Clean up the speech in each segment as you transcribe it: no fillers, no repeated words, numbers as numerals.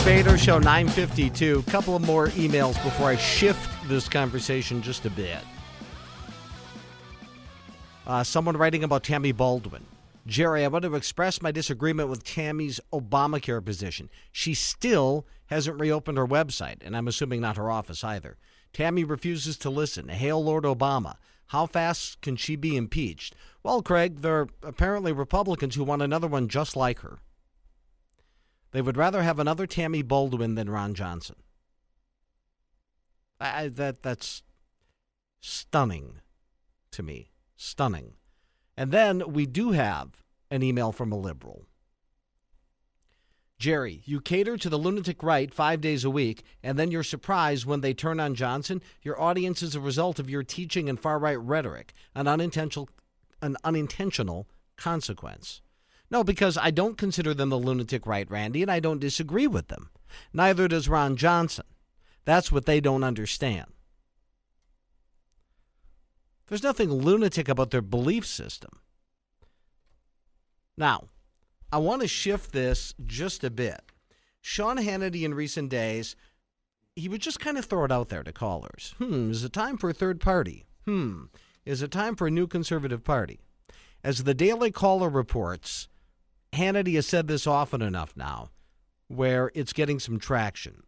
Bader Show, 9:52. A couple of more emails before I shift this conversation just a bit. Someone writing about Tammy Baldwin. Jerry, I want to express my disagreement with Tammy's Obamacare position. She still hasn't reopened her website, and I'm assuming not her office either. Tammy refuses to listen. Hail Lord Obama. How fast can she be impeached? Well, Craig, there are apparently Republicans who want another one just like her. They would rather have another Tammy Baldwin than Ron Johnson. That's stunning to me. Stunning. And then we do have an email from a liberal. Jerry, you cater to the lunatic right 5 days a week, and then you're surprised when they turn on Johnson. Your audience is a result of your teaching and far-right rhetoric, an unintentional consequence. No, because I don't consider them the lunatic right, Randy, and I don't disagree with them. Neither does Ron Johnson. That's what they don't understand. There's nothing lunatic about their belief system. Now, I want to shift this just a bit. Sean Hannity in recent days, he would just kind of throw it out there to callers. Is it time for a third party? Is it time for a new conservative party? As the Daily Caller reports, Hannity has said this often enough now where it's getting some traction.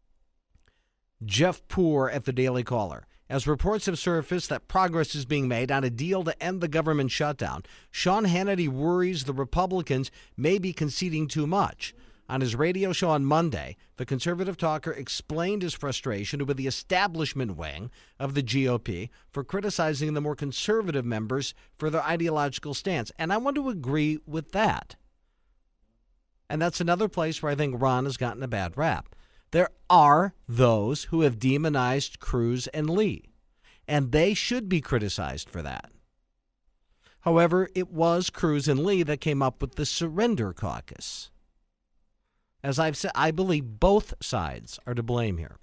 Jeff Poore at the Daily Caller. As reports have surfaced that progress is being made on a deal to end the government shutdown, Sean Hannity worries the Republicans may be conceding too much. On his radio show on Monday, the conservative talker explained his frustration with the establishment wing of the GOP for criticizing the more conservative members for their ideological stance. And I want to agree with that. And that's another place where I think Ron has gotten a bad rap. There are those who have demonized Cruz and Lee, and they should be criticized for that. However, it was Cruz and Lee that came up with the Surrender Caucus. As I've said, I believe both sides are to blame here.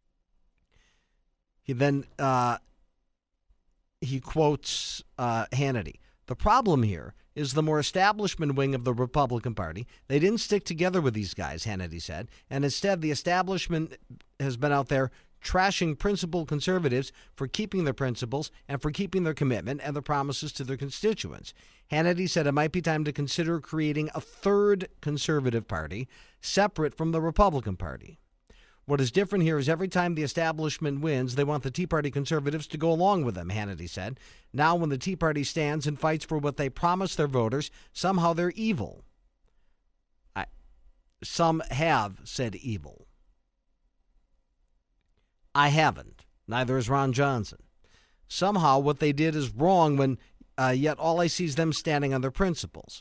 He then he quotes Hannity. The problem here is the more establishment wing of the Republican Party. They didn't stick together with these guys, Hannity said, and instead the establishment has been out there trashing principled conservatives for keeping their principles and for keeping their commitment and their promises to their constituents. Hannity said it might be time to consider creating a third conservative party separate from the Republican Party. What is different here is every time the establishment wins, they want the Tea Party conservatives to go along with them, Hannity said. Now when the Tea Party stands and fights for what they promise their voters, somehow they're evil. Some have said evil. I haven't. Neither has Ron Johnson. Somehow what they did is wrong when yet all I see is them standing on their principles.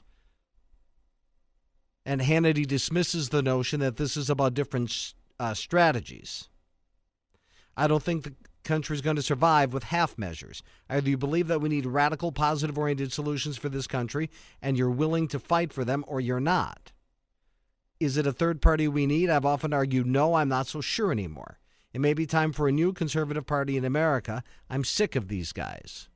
And Hannity dismisses the notion that this is about different strategies. I don't think the country is going to survive with half measures. Either you believe that we need radical, positive-oriented solutions for this country, and you're willing to fight for them, or you're not. Is it a third party we need? I've often argued no, I'm not so sure anymore. It may be time for a new conservative party in America. I'm sick of these guys.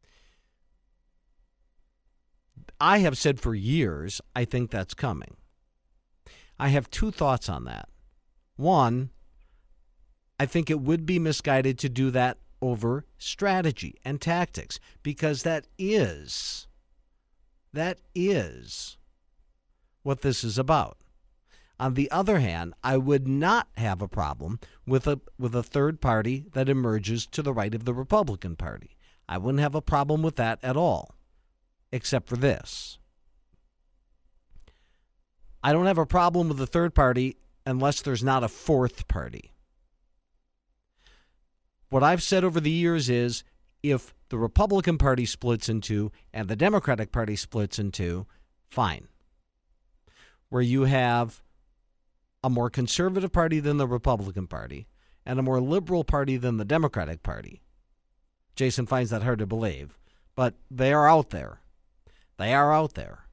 I have said for years, I think that's coming. I have two thoughts on that. One, I think it would be misguided to do that over strategy and tactics, because that is what this is about. On the other hand, I would not have a problem with a third party that emerges to the right of the Republican Party. I wouldn't have a problem with that at all, except for this. I don't have a problem with the third party unless there's not a fourth party. What I've said over the years is if the Republican Party splits in two and the Democratic Party splits in two, fine. Where you have a more conservative party than the Republican Party and a more liberal party than the Democratic Party. Jason finds that hard to believe, but they are out there. They are out there.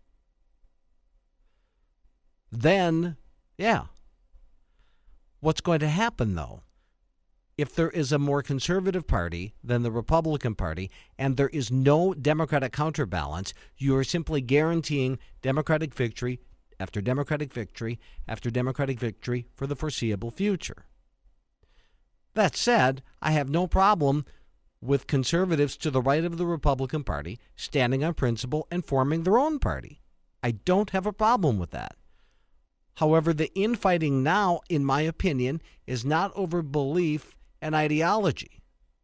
Then, yeah. What's going to happen, though, if there is a more conservative party than the Republican Party and there is no Democratic counterbalance, you are simply guaranteeing Democratic victory after Democratic victory after Democratic victory for the foreseeable future. That said, I have no problem with conservatives to the right of the Republican Party standing on principle and forming their own party. I don't have a problem with that. However, the infighting now, in my opinion, is not over belief and ideology.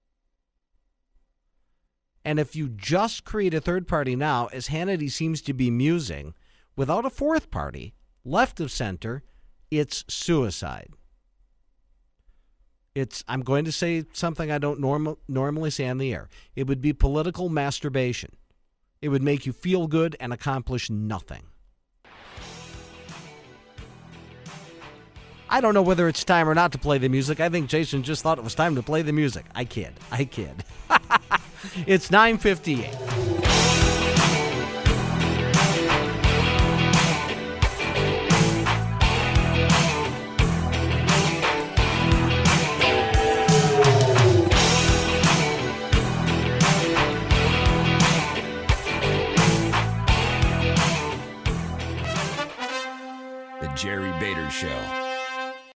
And if you just create a third party now, as Hannity seems to be musing, without a fourth party, left of center, it's suicide. I'm going to say something I don't normally say on the air. It would be political masturbation. It would make you feel good and accomplish nothing. I don't know whether it's time or not to play the music. I think Jason just thought it was time to play the music. I kid. It's 9:58. The Jerry Bader Show.